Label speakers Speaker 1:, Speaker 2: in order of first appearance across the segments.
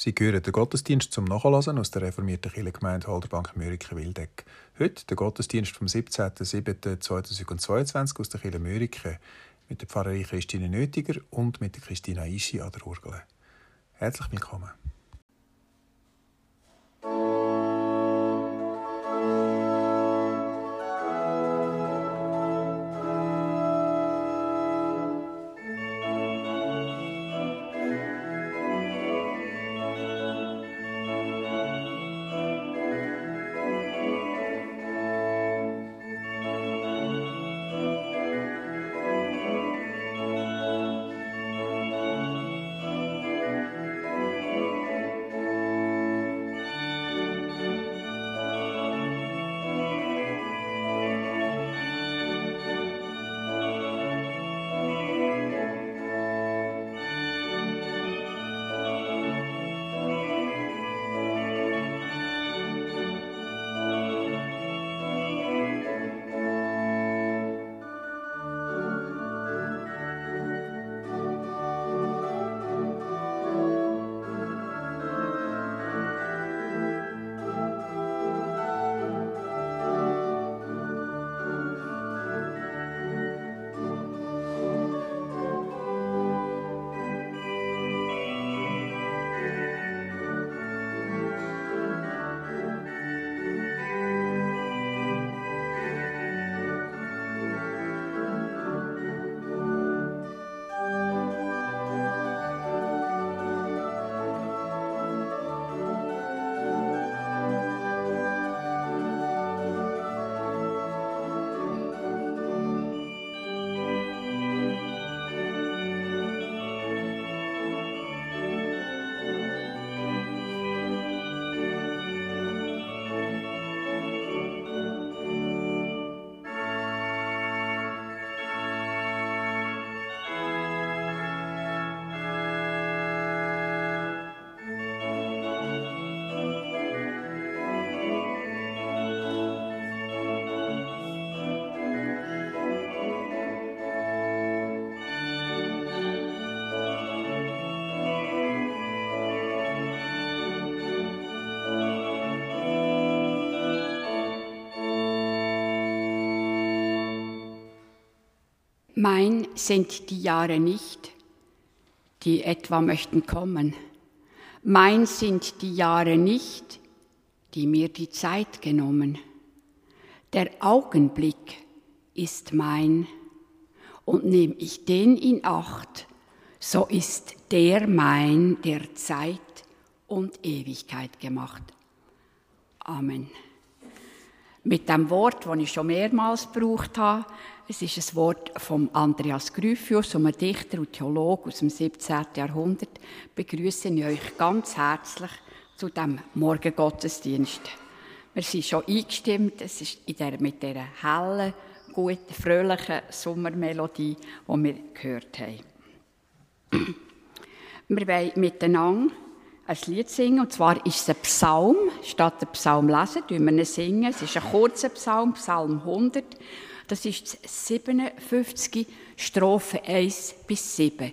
Speaker 1: Sie hören den Gottesdienst zum Nachhören aus der reformierten Kirchengemeinde Halderbank-Mörike-Wildeck. Heute der Gottesdienst vom 17.07.2022 aus der Kirche Mörike mit der Pfarrerin Christine Nötiger und mit der Christina Ischi an der Orgel. Herzlich willkommen.
Speaker 2: Mein sind die Jahre nicht, die etwa möchten kommen. Mein sind die Jahre nicht, die mir die Zeit genommen. Der Augenblick ist mein, und nehm ich den in Acht, so ist der mein, der Zeit und Ewigkeit gemacht. Amen. Mit dem Wort, das ich schon mehrmals gebraucht habe, es ist ein Wort von Andreas Gryphius, einem Dichter und Theologen aus dem 17. Jahrhundert, begrüße ich euch ganz herzlich zu diesem Morgengottesdienst. Wir sind schon eingestimmt, es ist mit dieser hellen, guten, fröhlichen Sommermelodie, die wir gehört haben. Wir wollen miteinander ein Lied singen, und zwar ist es ein Psalm. Statt den Psalm lesen, singen wir ihn singen. Es ist ein kurzer Psalm, Psalm 100. Das ist 57, Strophe 1 bis 7.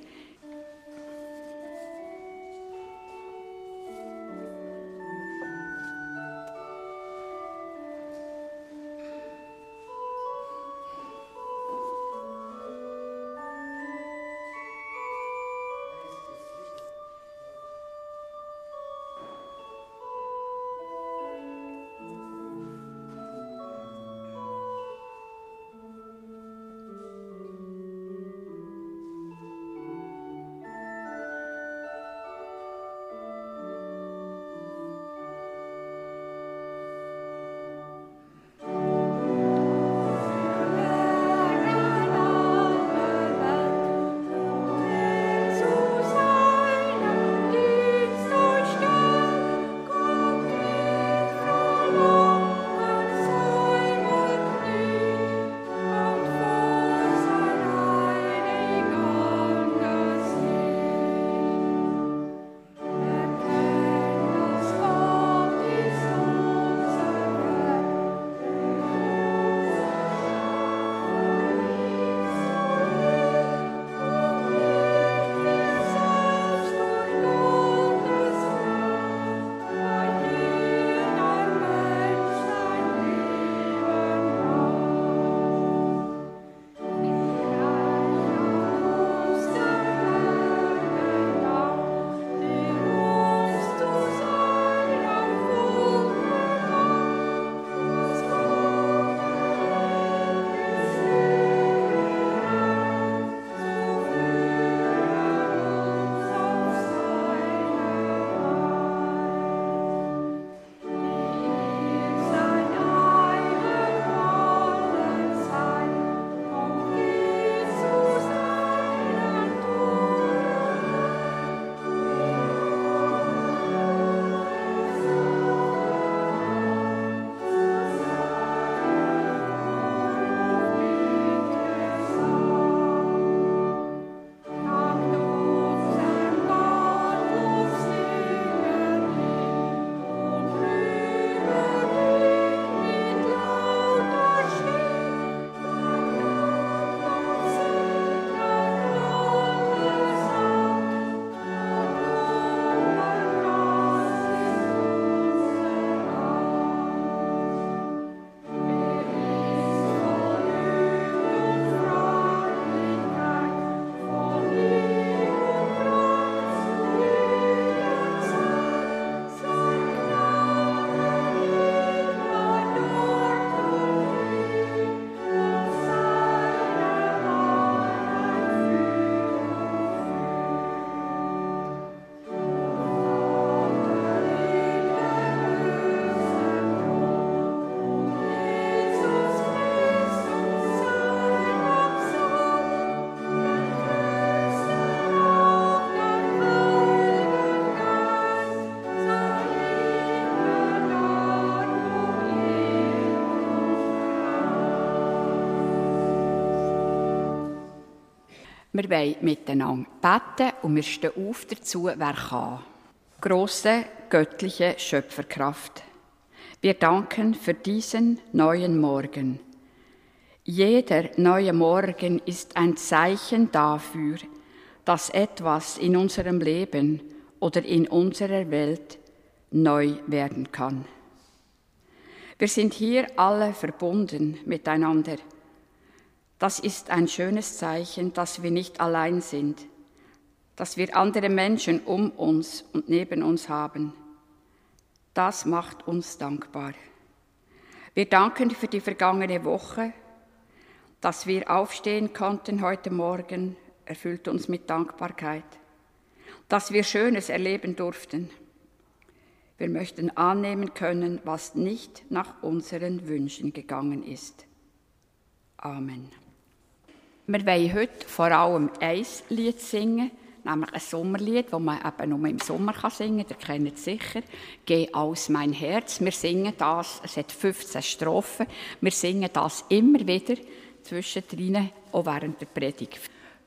Speaker 2: Wir wollen miteinander beten und wir stehen auf dazu, wer kann. Grosse göttliche Schöpferkraft, wir danken für diesen neuen Morgen. Jeder neue Morgen ist ein Zeichen dafür, dass etwas in unserem Leben oder in unserer Welt neu werden kann. Wir sind hier alle verbunden miteinander. Das ist ein schönes Zeichen, dass wir nicht allein sind, dass wir andere Menschen um uns und neben uns haben. Das macht uns dankbar. Wir danken für die vergangene Woche, dass wir aufstehen konnten heute Morgen, erfüllt uns mit Dankbarkeit, dass wir Schönes erleben durften. Wir möchten annehmen können, was nicht nach unseren Wünschen gegangen ist. Amen. Wir wollen heute vor allem ein Lied singen, nämlich ein Sommerlied, das man eben nur im Sommer singen kann. Ihr kennt es sicher. «Geh aus mein Herz». Wir singen das, es hat 15 Strophen. Wir singen das immer wieder zwischendrin, auch während der Predigt.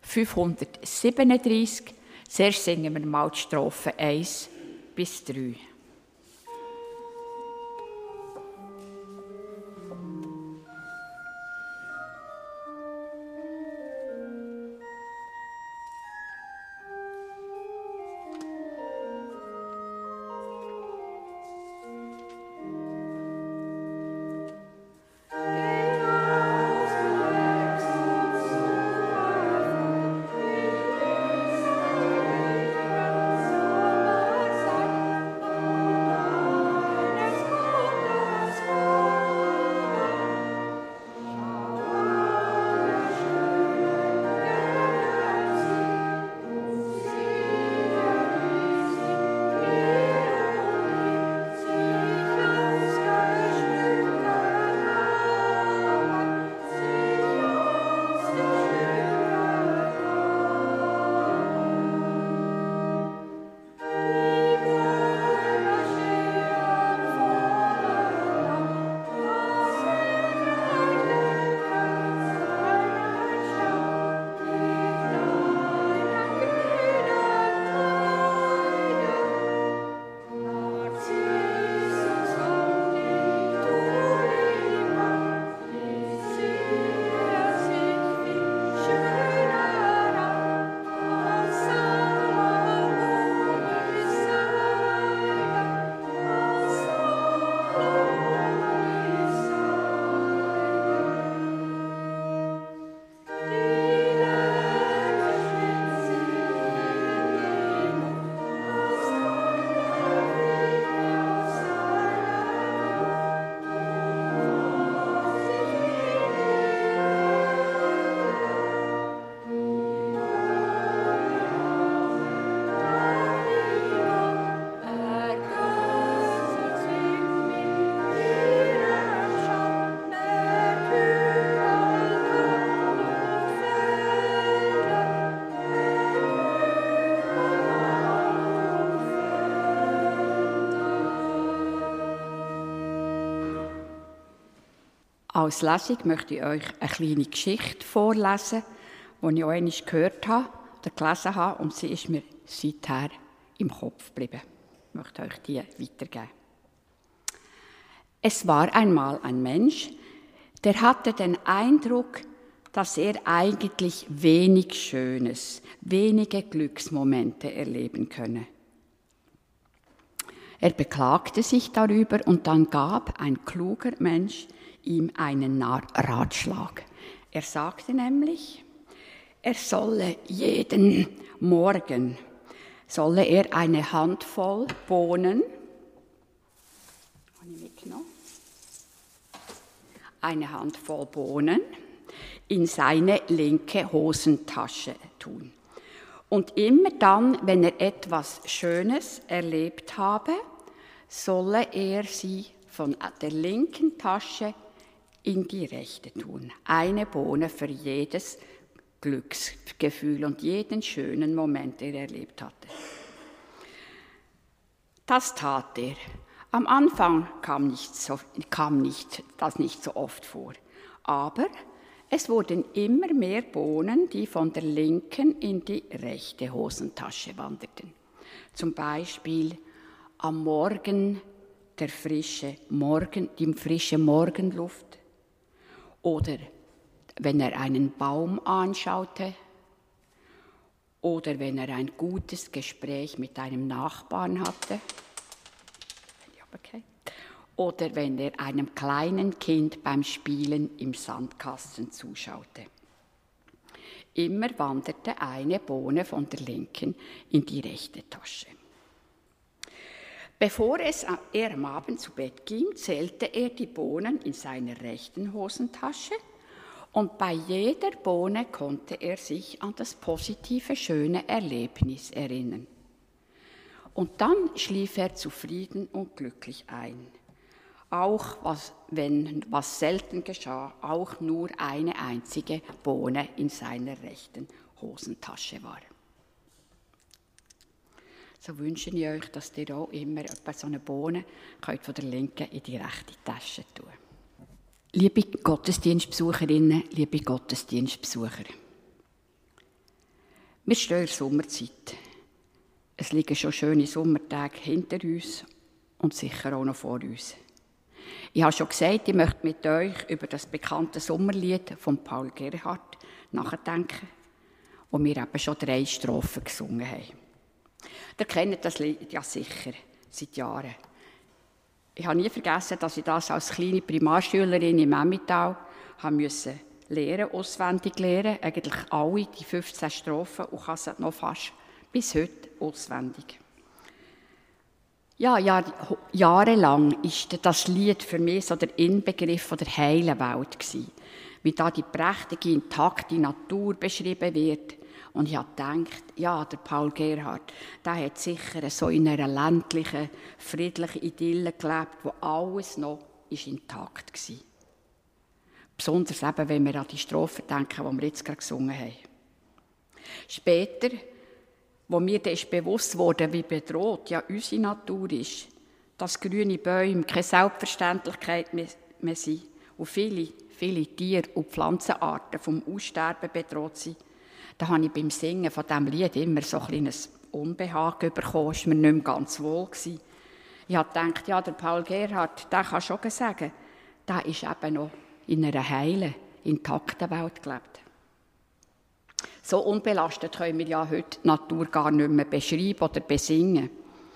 Speaker 2: 537. Zuerst singen wir mal die Strophen 1 bis 3. Als Lesung möchte ich euch eine kleine Geschichte vorlesen, die ich auch einmal gehört habe oder gelesen habe, und sie ist mir seither im Kopf geblieben. Ich möchte euch die weitergeben. Es war einmal ein Mensch, der hatte den Eindruck, dass er eigentlich wenig Schönes, wenige Glücksmomente erleben könne. Er beklagte sich darüber und dann gab ein kluger Mensch ihm einen Ratschlag. Er sagte nämlich, er solle jeden Morgen eine Handvoll Bohnen, in seine linke Hosentasche tun. Und immer dann, wenn er etwas Schönes erlebt habe, solle er sie von der linken Tasche in die rechte tun. Eine Bohne für jedes Glücksgefühl und jeden schönen Moment, den er erlebt hatte. Das tat er. Am Anfang kam das nicht so oft vor. Aber Es wurden immer mehr Bohnen, die von der linken in die rechte Hosentasche wanderten. Zum Beispiel am Morgen die frische Morgenluft oder wenn er einen Baum anschaute oder wenn er ein gutes Gespräch mit einem Nachbarn hatte. Okay. Oder wenn er einem kleinen Kind beim Spielen im Sandkasten zuschaute. Immer wanderte eine Bohne von der linken in die rechte Tasche. Bevor er am Abend zu Bett ging, zählte er die Bohnen in seiner rechten Hosentasche und bei jeder Bohne konnte er sich an das positive, schöne Erlebnis erinnern. Und dann schlief er zufrieden und glücklich ein. Auch was selten geschah, auch nur eine einzige Bohne in seiner rechten Hosentasche war. So wünsche ich euch, dass ihr auch immer so eine Bohne könnt von der linken in die rechte Tasche tun. Liebe Gottesdienstbesucherinnen, liebe Gottesdienstbesucher, wir stehen in der Sommerzeit. Es liegen schon schöne Sommertage hinter uns und sicher auch noch vor uns. Ich habe schon gesagt, ich möchte mit euch über das bekannte Sommerlied von Paul Gerhardt nachdenken, wo wir eben schon 3 Strophen gesungen haben. Ihr kennt das Lied ja sicher, seit Jahren. Ich habe nie vergessen, dass ich das als kleine Primarschülerin im Emmental auswendig lernen, eigentlich alle die 15 Strophen und kann sie noch fast bis heute auswendig. Ja, jahrelang war das Lied für mich so der Inbegriff der heilen Welt gewesen, wie da die prächtige, intakte Natur beschrieben wird. Und ich habe gedacht, ja, der Paul Gerhardt, der hat sicher so in einer ländlichen, friedlichen Idylle gelebt, wo alles noch intakt war. Besonders eben, wenn wir an die Strophen denken, die wir jetzt gerade gesungen haben. Später, wo mir dann bewusst wurde, wie bedroht ja unsere Natur ist, dass grüne Bäume keine Selbstverständlichkeit mehr sind und viele Tier- und Pflanzenarten vom Aussterben bedroht sind, da habe ich beim Singen von diesem Lied immer so ein kleines Unbehagen bekommen, es war mir nicht mehr ganz wohl. Ich habe gedacht, ja, der Paul Gerhardt, der kann schon sagen, der ist eben noch in einer heilen, intakten Welt gelebt. So unbelastet können wir ja heute die Natur gar nicht mehr beschreiben oder besingen.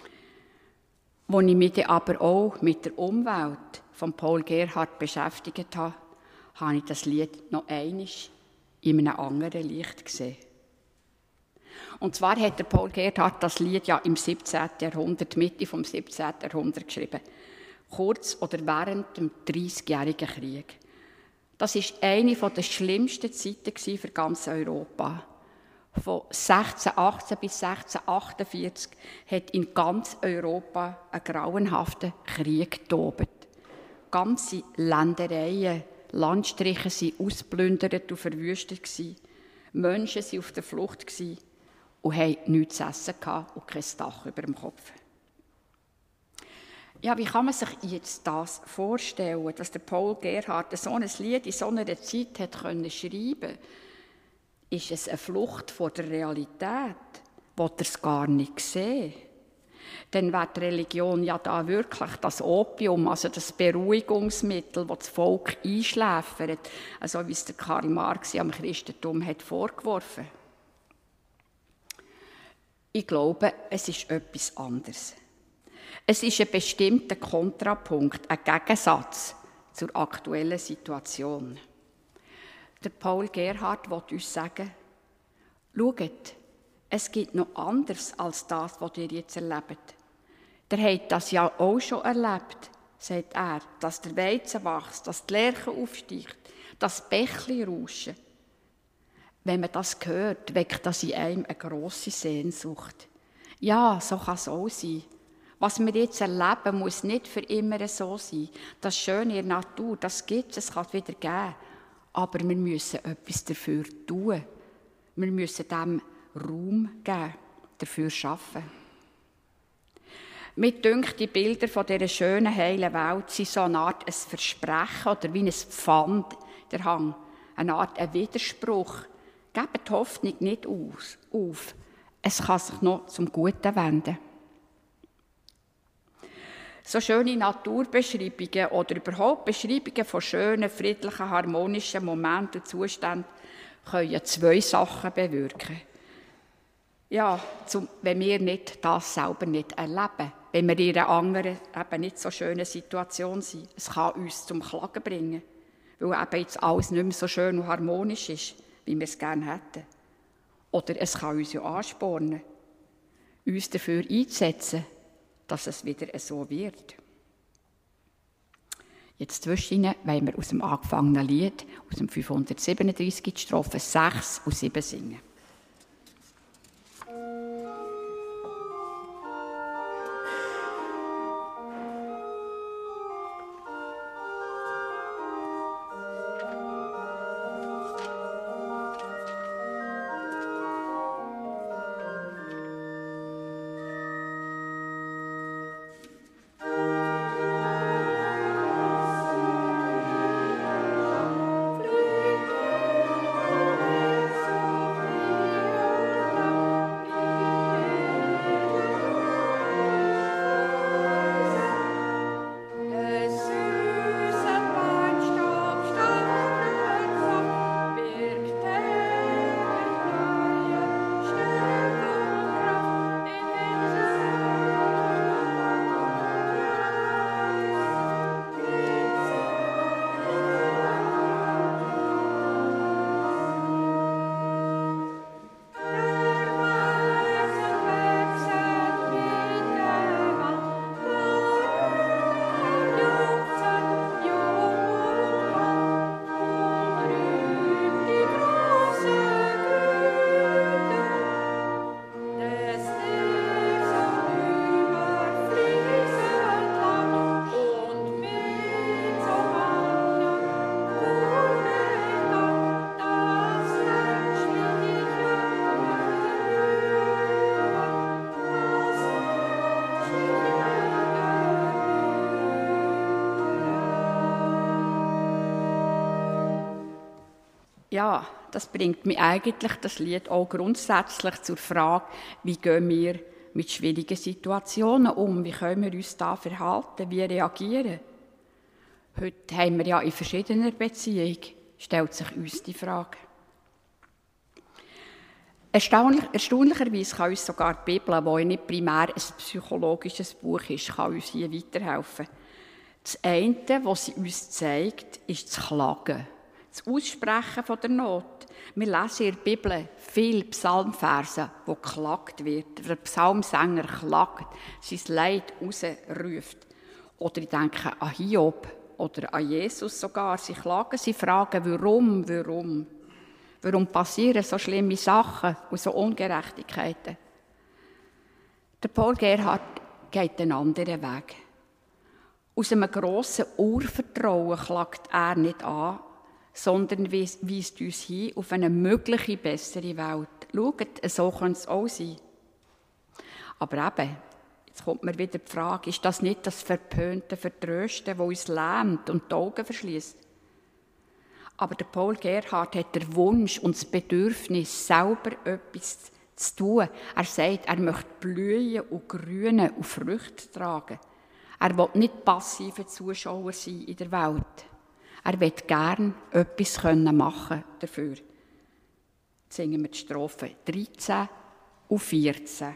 Speaker 2: Als ich mich dann aber auch mit der Umwelt von Paul Gerhardt beschäftigt habe, habe ich das Lied noch einmal in einem anderen Licht gesehen. Und zwar hat der Paul Gerhardt das Lied ja im 17. Jahrhundert, Mitte vom 17. Jahrhundert geschrieben. Kurz oder während dem 30-jährigen Krieg. Das war eine der schlimmsten Zeiten für ganz Europa. Von 1618 bis 1648 hat in ganz Europa ein grauenhafter Krieg getobt. Ganze Ländereien, Landstriche waren ausgeplündert und verwüstet. Menschen waren auf der Flucht und hatten nichts zu essen und kein Dach über dem Kopf. Ja, wie kann man sich jetzt das vorstellen, dass der Paul Gerhardt so ein Lied in so einer Zeit hat schreiben konnte? Ist es eine Flucht vor der Realität? Will er es gar nicht sehen? Dann wäre die Religion ja da wirklich das Opium, also das Beruhigungsmittel, das das Volk einschläfert, also wie es der Karl Marx am Christentum hat vorgeworfen. Ich glaube, es ist etwas anderes. Es ist ein bestimmter Kontrapunkt, ein Gegensatz zur aktuellen Situation. Der Paul Gerhardt will uns sagen, schaut, es gibt noch anderes als das, was ihr jetzt erlebt. Ihr habt das ja auch schon erlebt, sagt er, dass der Weizen wächst, dass die Lerche aufsteigt, dass Bächli rauschen. Wenn man das hört, weckt das in einem eine grosse Sehnsucht. Ja, so kann es auch sein. Was wir jetzt erleben, muss nicht für immer so sein. Das Schöne in der Natur, das gibt es kann es wieder geben. Aber wir müssen etwas dafür tun. Wir müssen dem Raum geben, dafür arbeiten. Mir dünkt, die Bilder von dieser schönen, heilen Welt sind so eine Art ein Versprechen oder wie ein Pfand, der Hang. eine Art ein Widerspruch. Gebt die Hoffnung nicht auf. Es kann sich noch zum Guten wenden. So schöne Naturbeschreibungen oder überhaupt Beschreibungen von schönen, friedlichen, harmonischen Momenten und Zuständen können 2 Sachen bewirken. Ja, wenn wir das selber nicht erleben, wenn wir in einer anderen, eben nicht so schönen Situation sind. Es kann uns zum Klagen bringen, weil eben jetzt alles nicht mehr so schön und harmonisch ist, wie wir es gerne hätten. Oder es kann uns ja anspornen, uns dafür einzusetzen, dass es wieder so wird. Jetzt zwischen wollen wir aus dem angefangenen Lied, aus dem 537, die Strophen 6 und 7 singen. Ja, das bringt mich eigentlich, das Lied, auch grundsätzlich zur Frage, wie gehen wir mit schwierigen Situationen um, wie können wir uns da verhalten, wie reagieren. Heute haben wir ja in verschiedener Beziehung, stellt sich uns die Frage. Erstaunlicherweise kann uns sogar die Bibel, die nicht primär ein psychologisches Buch ist, kann uns hier weiterhelfen. Das eine, was sie uns zeigt, ist das Klagen. Das Aussprechen von der Not. Wir lesen in der Bibel viele Psalmverse, wo geklagt wird. Der Psalmsänger klagt, sein Leid rausruft. Oder ich denke an Hiob oder an Jesus sogar. Sie klagen, sie fragen, warum? Warum passieren so schlimme Sachen und so Ungerechtigkeiten? Der Paul Gerhardt geht einen anderen Weg. Aus einem grossen Urvertrauen klagt er nicht an, sondern weist uns hin auf eine mögliche bessere Welt. Schaut, so könnte es auch sein. Aber eben, jetzt kommt mir wieder die Frage, ist das nicht das verpönte Vertrösten, das uns lähmt und die Augen verschliesst? Aber der Paul Gerhardt hat den Wunsch und das Bedürfnis, selber etwas zu tun. Er sagt, er möchte blühen und grünen und Früchte tragen. Er will nicht passiver Zuschauer sein in der Welt. Er will gerne etwas machen dafür. Jetzt singen wir die Strophen 13 und 14.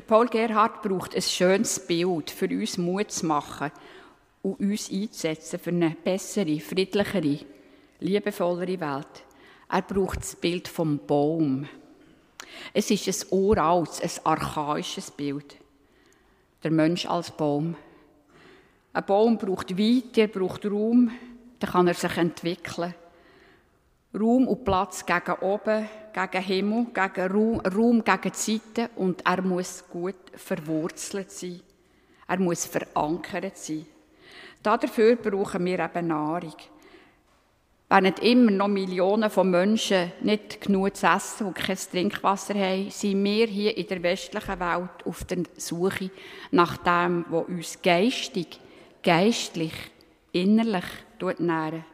Speaker 2: Paul Gerhardt braucht ein schönes Bild, für uns Mut zu machen und uns einzusetzen für eine bessere, friedlichere, liebevollere Welt. Er braucht das Bild vom Baum. Es ist ein uraltes, ein archaisches Bild. Der Mensch als Baum. Ein Baum braucht Weite, er braucht Raum, dann kann er sich entwickeln. Raum und Platz gegen oben, gegen Himmel, gegen Raum gegen die Seite, und er muss gut verwurzelt sein. Er muss verankert sein. Dafür brauchen wir eben Nahrung. Während immer noch Millionen von Menschen nicht genug zu essen und kein Trinkwasser haben, sind wir hier in der westlichen Welt auf der Suche nach dem, was uns geistig, geistlich, innerlich nähren.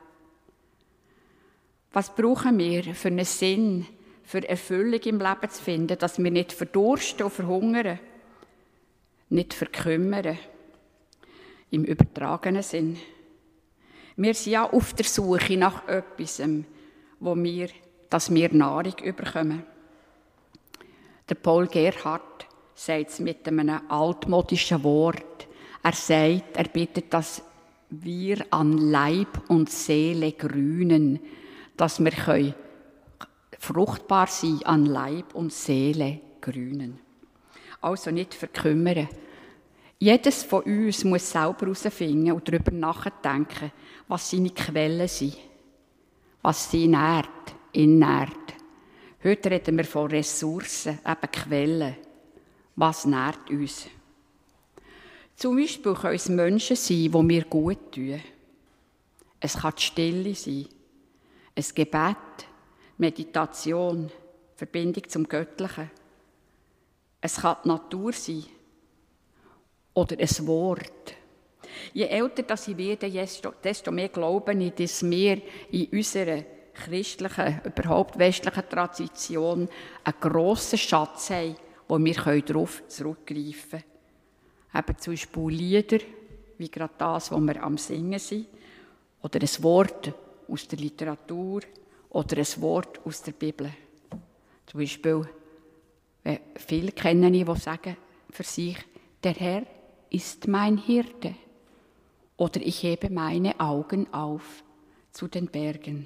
Speaker 2: Was brauchen wir für einen Sinn, für Erfüllung im Leben zu finden, dass wir nicht verdursten und verhungern, nicht verkümmern, im übertragenen Sinn. Wir sind ja auf der Suche nach etwas, dass wir Nahrung bekommen. Der Paul Gerhardt sagt es mit einem altmodischen Wort. Er sagt, er bittet, dass wir an Leib und Seele grünen, dass wir fruchtbar sein an Leib und Seele grünen. Also nicht verkümmern. Jedes von uns muss selber herausfinden und darüber nachdenken, was seine Quellen sind, was sie nährt, ihn nährt. Heute reden wir von Ressourcen, eben Quellen. Was nährt uns? Zum Beispiel können es Menschen sein, die mir gut tun. Es kann die Stille sein, ein Gebet, Meditation, Verbindung zum Göttlichen. Es kann die Natur sein oder ein Wort. Je älter ich werde, desto mehr glaube ich, dass wir in unserer christlichen, überhaupt westlichen Tradition einen grossen Schatz haben, wo wir darauf zurückgreifen können. Eben zum Beispiel Lieder, wie gerade das, was wir am Singen sind, oder ein Wort aus der Literatur oder ein Wort aus der Bibel. Zum Beispiel, viele kennen ich, die sagen für sich, der Herr ist mein Hirte. Oder ich hebe meine Augen auf zu den Bergen.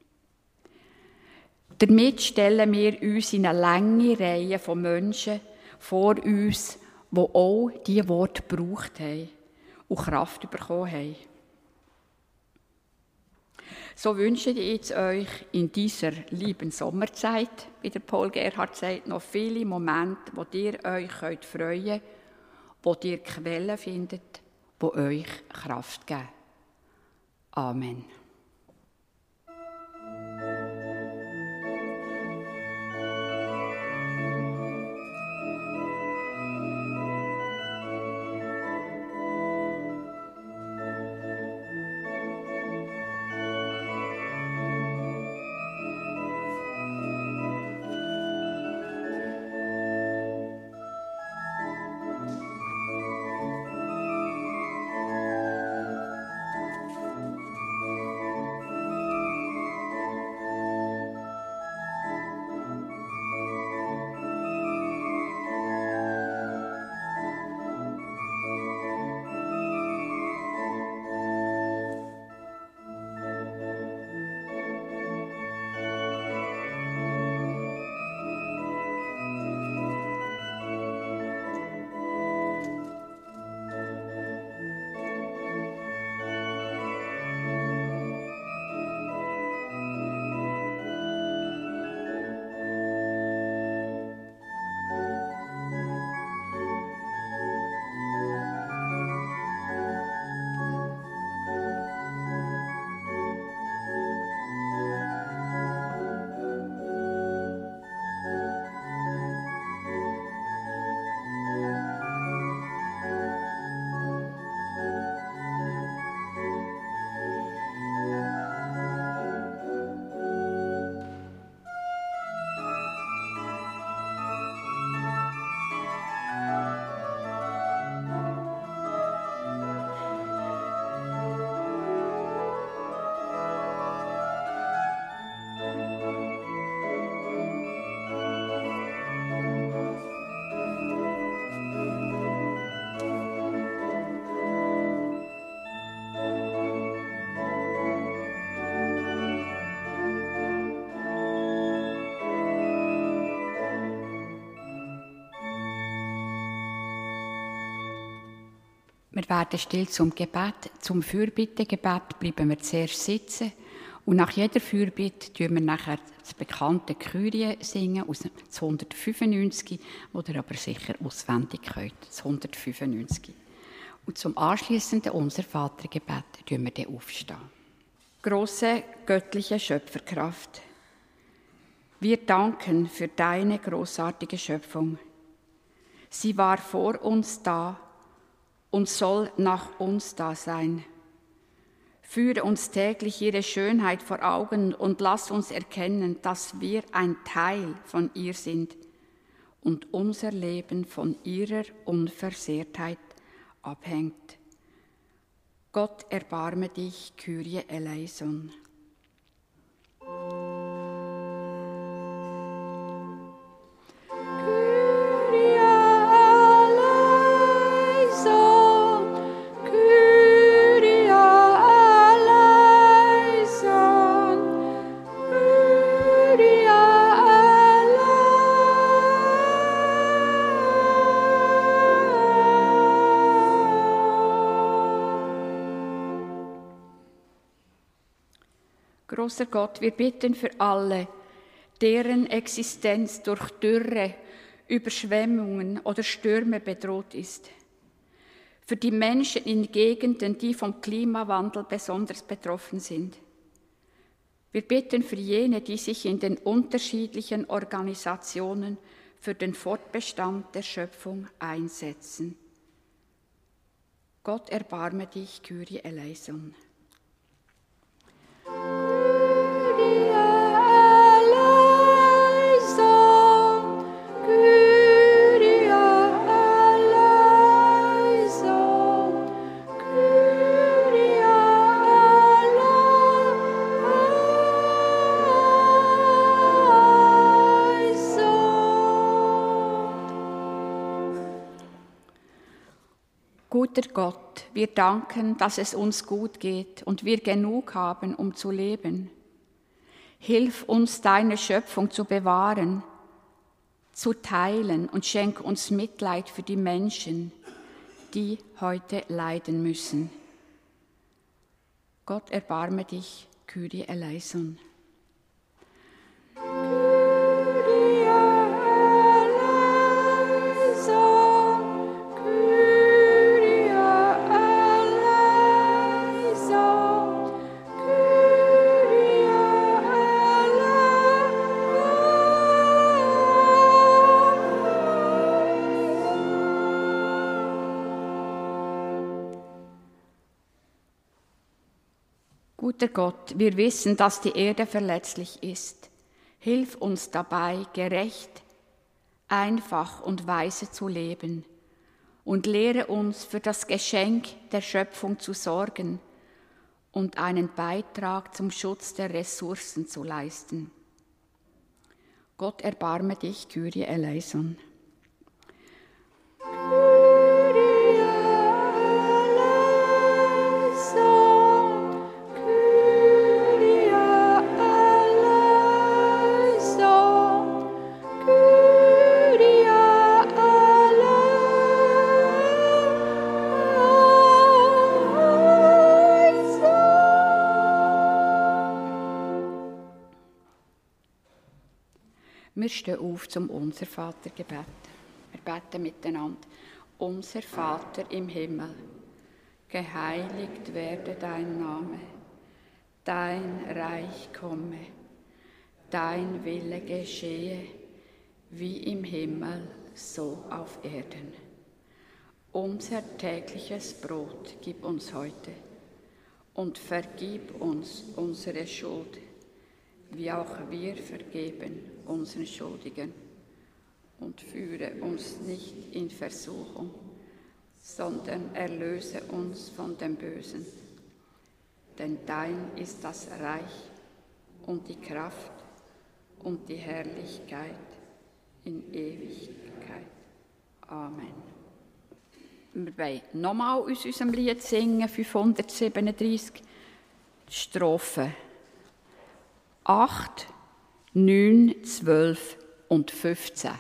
Speaker 2: Damit stellen wir uns in eine lange Reihe von Menschen vor uns, die auch diese Worte gebraucht haben und Kraft bekommen haben. So wünsche ich jetzt euch in dieser lieben Sommerzeit, wie der Paul Gerhardt sagt, noch viele Momente, wo ihr euch freuen könnt, wo ihr Quellen findet, die euch Kraft geben. Amen. Wir werden still zum Gebet. Zum Fürbittegebet bleiben wir zuerst sitzen. Und nach jeder Fürbitte singen wir nachher das bekannte Kyrie singen aus dem 195, das ihr aber sicher auswendig könnt. Das 195. Und zum anschliessenden Unser Vatergebet tun wir dann aufstehen. Große göttliche Schöpferkraft, wir danken für deine großartige Schöpfung. Sie war vor uns da und soll nach uns da sein. Führe uns täglich ihre Schönheit vor Augen und lass uns erkennen, dass wir ein Teil von ihr sind und unser Leben von ihrer Unversehrtheit abhängt. Gott, erbarme dich, Kyrie eleison. Großer Gott, wir bitten für alle, deren Existenz durch Dürre, Überschwemmungen oder Stürme bedroht ist. Für die Menschen in Gegenden, die vom Klimawandel besonders betroffen sind. Wir bitten für jene, die sich in den unterschiedlichen Organisationen für den Fortbestand der Schöpfung einsetzen. Gott, erbarme dich, Kyrie eleison. Guter Gott, wir danken, dass es uns gut geht und wir genug haben, um zu leben. Hilf uns, deine Schöpfung zu bewahren, zu teilen und schenk uns Mitleid für die Menschen, die heute leiden müssen. Gott, erbarme dich, Kyrie eleison. Guter Gott, wir wissen, dass die Erde verletzlich ist. Hilf uns dabei, gerecht, einfach und weise zu leben und lehre uns, für das Geschenk der Schöpfung zu sorgen und einen Beitrag zum Schutz der Ressourcen zu leisten. Gott, erbarme dich, Kyrie eleison. Wir stehen auf zum Unser Vatergebet. Wir beten miteinander. Unser Vater im Himmel, geheiligt werde dein Name, dein Reich komme, dein Wille geschehe, wie im Himmel, so auf Erden. Unser tägliches Brot gib uns heute und vergib uns unsere Schuld, wie auch wir vergeben unseren Schuldigen. Und führe uns nicht in Versuchung, sondern erlöse uns von dem Bösen. Denn dein ist das Reich und die Kraft und die Herrlichkeit in Ewigkeit. Amen. Wir wollen nochmal aus unserem Lied singen, 537, Strophe 8, 9, 12 und 15.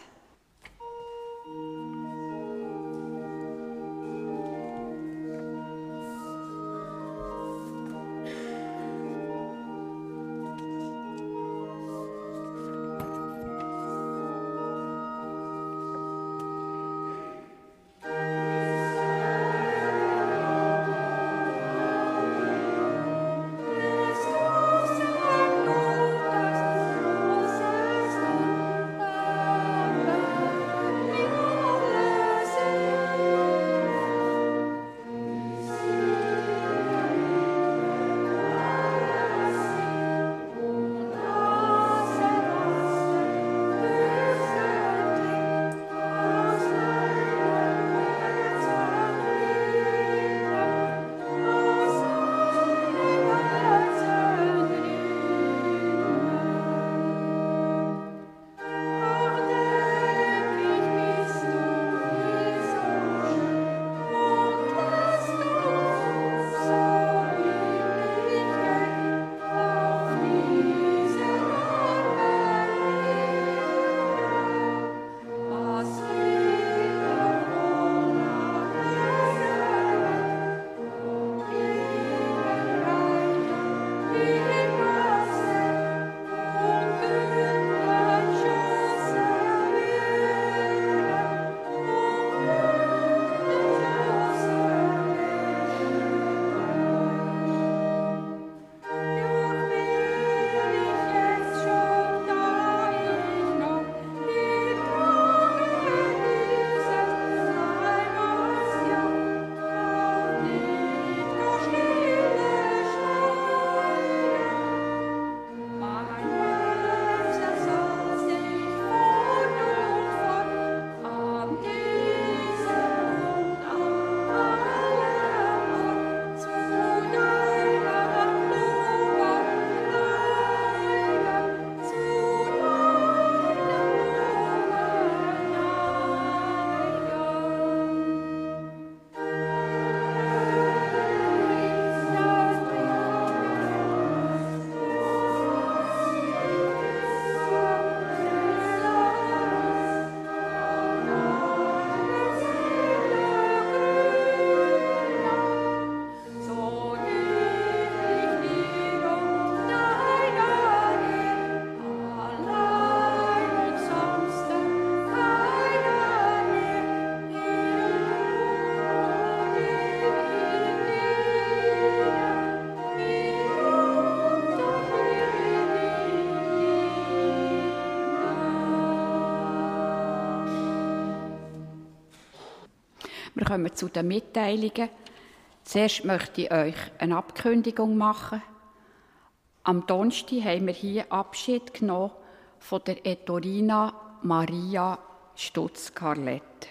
Speaker 2: Wir kommen zu den Mitteilungen. Zuerst möchte ich euch eine Abkündigung machen. Am Donnerstag haben wir hier Abschied genommen von der Ettorina Maria Stutz-Carlett.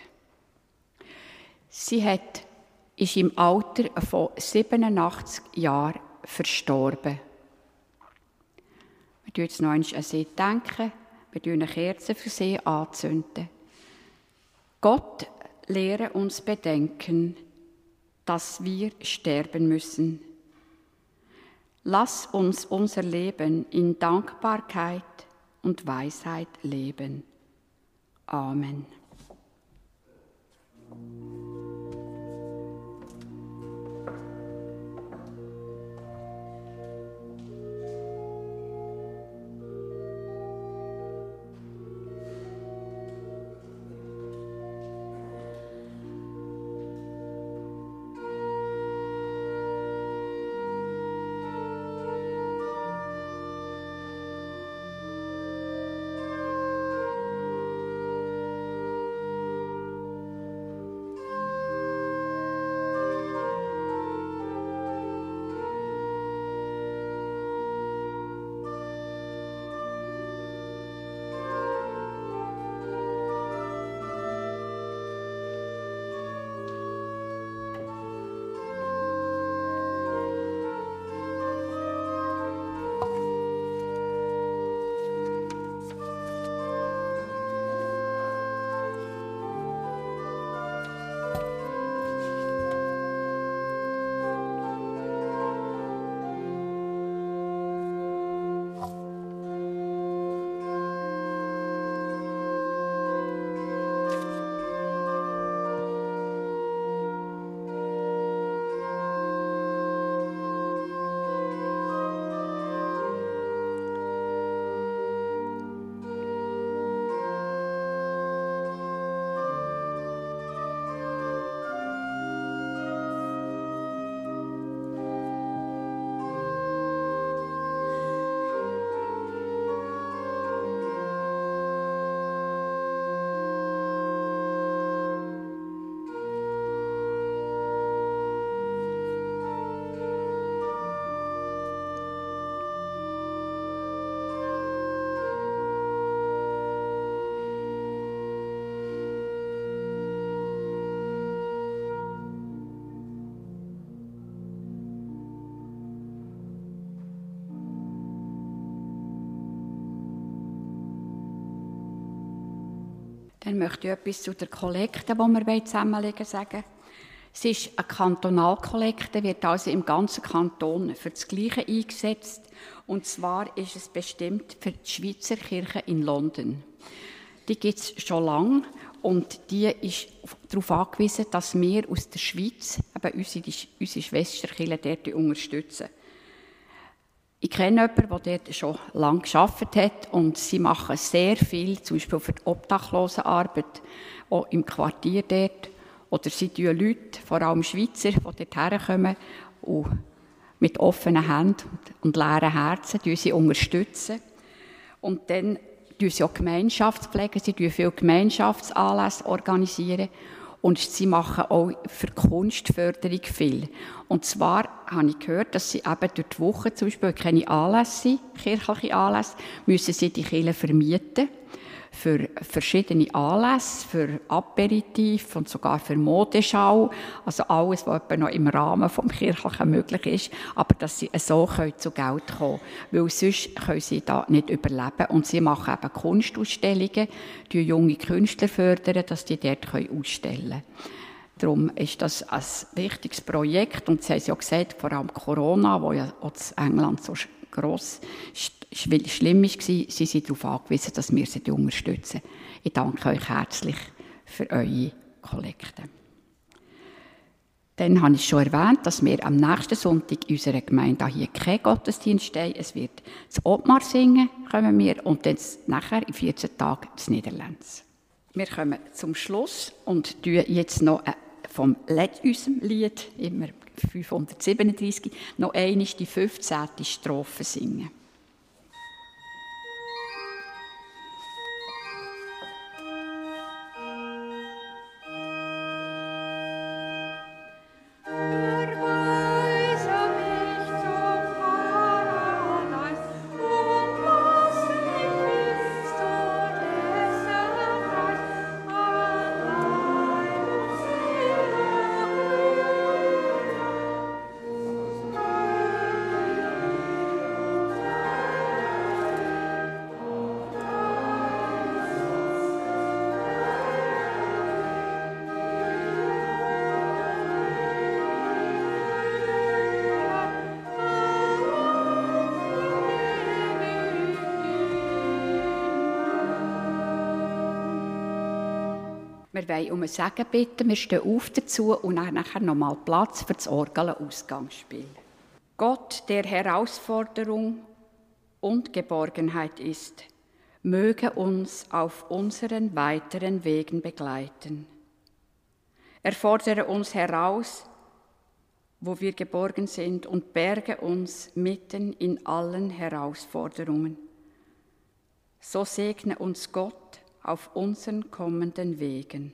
Speaker 2: Sie ist im Alter von 87 Jahren verstorben. Wir denken jetzt noch einmal an sie, wir zünden eine Kerze für sie anzünden. Gott lehre uns bedenken, dass wir sterben müssen. Lass uns unser Leben in Dankbarkeit und Weisheit leben. Amen. Dann möchte ich etwas zu der Kollekte, die wir zusammenlegen, sagen. Es ist eine Kantonalkollekte, wird also im ganzen Kanton für das Gleiche eingesetzt. Und zwar ist es bestimmt für die Schweizer Kirche in London. Die gibt es schon lange und die ist darauf angewiesen, dass wir aus der Schweiz eben unsere Schwesterkirche dort unterstützen. Ich kenne jemanden, der dort schon lange gearbeitet hat und sie machen sehr viel, zum Beispiel für die Obdachlosenarbeit, auch im Quartier dort. Oder sie tun Leute, vor allem Schweizer, die dort herkommen und mit offenen Händen und leeren Herzen sie unterstützen. Und dann organisieren sie auch Gemeinschaftspflege, sie organisieren viele Gemeinschaftsanlässe organisieren. Und sie machen auch für Kunstförderung viel. Und zwar habe ich gehört, dass sie eben durch die Woche zum Beispiel keine Anlässe, kirchliche Anlässe, müssen sie die Kirche vermieten für verschiedene Anlässe, für Aperitif und sogar für Modeschau. Also alles, was etwa noch im Rahmen des Kirchlichen möglich ist. Aber dass sie so zu Geld kommen können. Weil sonst können sie da nicht überleben. Und sie machen eben Kunstausstellungen, die junge Künstler fördern, dass die dort ausstellen können. Darum ist das ein wichtiges Projekt. Und sie haben ja gesagt, vor allem Corona, wo ja auch in England so gross schlimm war, sie sind darauf angewiesen, dass wir sie unterstützen. Ich danke euch herzlich für eure Kollekte. Dann habe ich schon erwähnt, dass wir am nächsten Sonntag in unserer Gemeinde hier keinen Gottesdienst haben. Es wird das Ottmar singen, kommen wir, und dann nachher in 14 Tagen das Niederlands. Wir kommen zum Schluss und tun jetzt noch vom unserem Lied, immer 537, noch einmal die 15. Strophe singen. Wir wollen um ein Segen bitten, wir stehen auf dazu und nachher nochmal Platz für das Orgel-Ausgangsspiel. Gott, der Herausforderung und Geborgenheit ist, möge uns auf unseren weiteren Wegen begleiten. Er fordere uns heraus, wo wir geborgen sind, und berge uns mitten in allen Herausforderungen. So segne uns Gott auf unseren kommenden Wegen.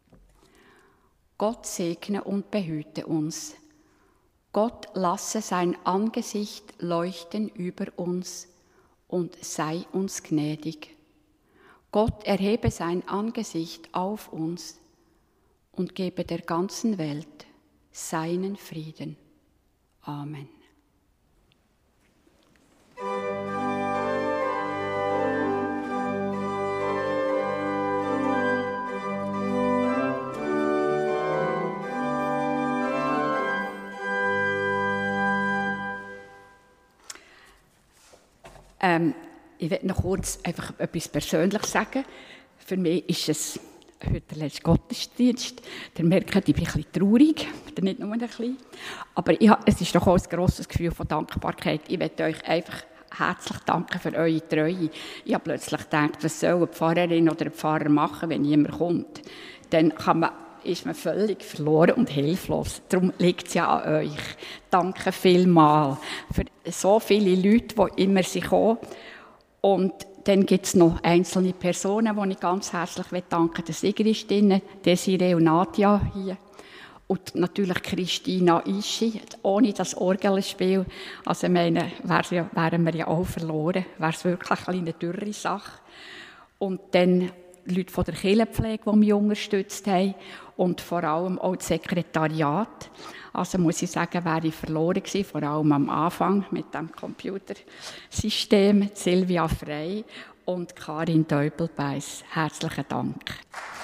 Speaker 2: Gott segne und behüte uns. Gott lasse sein Angesicht leuchten über uns und sei uns gnädig. Gott erhebe sein Angesicht auf uns und gebe der ganzen Welt seinen Frieden. Amen. Ich will noch kurz einfach etwas Persönliches sagen. Für mich ist es heute der letzte Gottesdienst. Ihr merkt, ich bin ein bisschen traurig, nicht nur ein bisschen. Aber es ist doch auch ein grosses Gefühl von Dankbarkeit. Ich möchte euch einfach herzlich danken für eure Treue. Ich habe plötzlich gedacht, was soll eine Pfarrerin oder ein Pfarrer machen, wenn niemand kommt? Dann ist man völlig verloren und hilflos. Darum liegt es ja an euch. Danke vielmals für so viele Leute, die immer kommen. Und dann gibt es noch einzelne Personen, die ich ganz herzlich danken will. Der Sigrid ist drin, Desiree und Nadja hier. Und natürlich Christina Ischi. Ohne das Orgelspiel, also meine, wären wir ja auch verloren. Wäre es wirklich eine dürre Sache. Und dann Leute von der Kirchenpflege, die mich unterstützt haben. Und vor allem auch das Sekretariat. Also muss ich sagen, wäre ich verloren gewesen, vor allem am Anfang mit dem Computersystem. Silvia Frey und Karin Däubelbeiss. Herzlichen Dank.